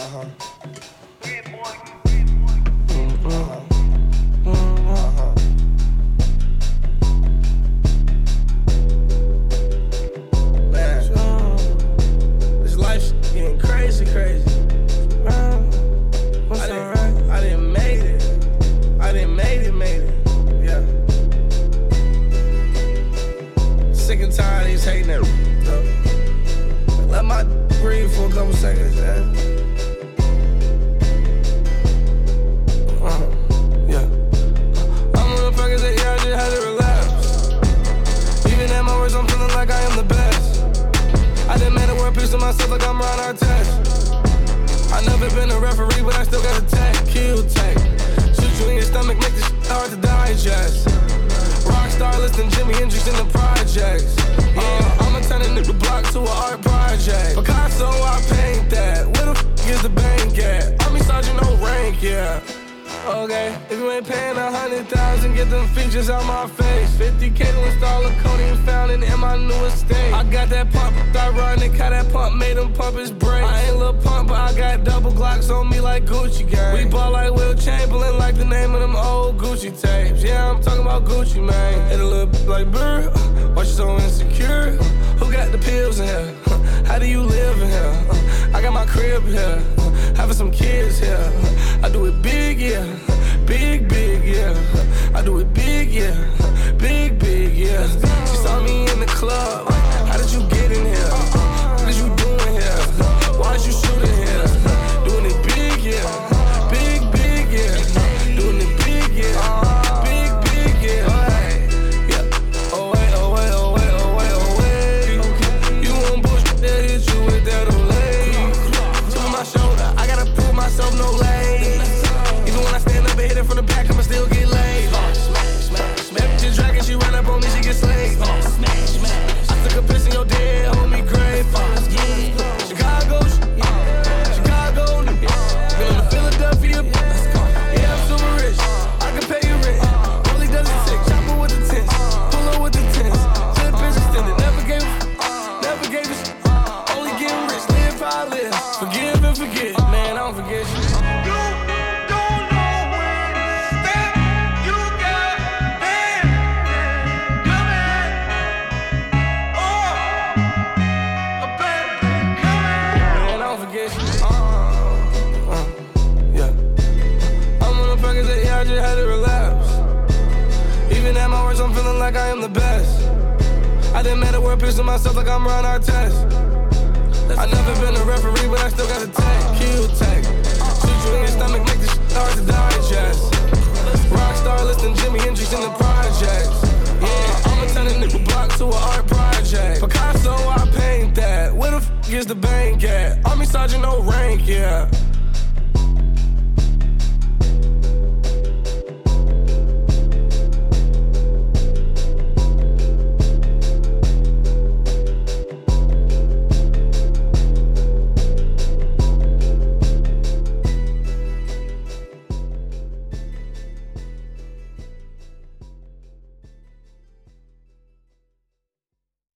This life's getting crazy. I didn't made it. Yeah. Sick and tired of these hating at me. Let my breathe for a couple seconds, man. Yeah. I'm on the Perkins, yeah, I just had to relapse. Even at my worst, I'm feeling like I am the best. I done made a word piece of myself like I'm Ron Artest. I never been a referee, but I still got a tag, kill tag. Shoot you in your stomach, make this shit hard to digest. Rockstar listing Jimi Hendrix in the projects. I'ma turn a nigga block to an art project. Picasso, I paint that. Where the f is the bank at? Army sergeant, no rank, yeah. Okay, if you ain't paying 100,000, get them features out my face. 50K to install a codeine fountain in my new estate. I got that pump, ironic how that pump made him pump his brakes. I ain't Lil Pump, but I got double Glocks on me like Gucci gang. We ball like Will Chamberlain, like the name of them old Gucci tapes. Yeah, I'm talking about Gucci, man. Hit a little bit like brr, why you so insecure? Who got the pills in here? How do you live in here? I got my crib here, having some kids here. I do it big, yeah. Big, yeah. I do it big, yeah. Big, yeah. She saw me in the club. How did you get in here? What did you doing here? Why did you shoot in here? Doing it big, yeah. Big, yeah. Doing it big, yeah. Big, yeah. Yeah. Oh wait. You want bullshit that hit you with that Olay. Tip my shoulder, I gotta prove myself, no lay. Even when I stand up and hit it from the back, I'ma still get laid. Smack your dragon, she ran up on me, she get slayed. I took a piss in your dead homie grave. Chicago, going to Philadelphia. Yeah, I'm super rich, I can pay you rent. Only does it sick, chopper with the tents, pull up with the tents. Flip is extended, never gave a shit. Only getting rich, live how I live. Forgive and forget, man, I don't forget shit. I just had to relapse. Even at my worst, I'm feeling like I am the best. I done made a word piece of myself like I'm Ron Artest. I never been a referee, but I still got a tag, kill tag. Shoot you in your stomach, make this shit hard to digest. Rockstar listing Jimi Hendrix in the projects. Yeah, I'ma turn a nigga block to an art project. Picasso, I paint that. Where the f is the bank at? Army sergeant, no rank, yeah.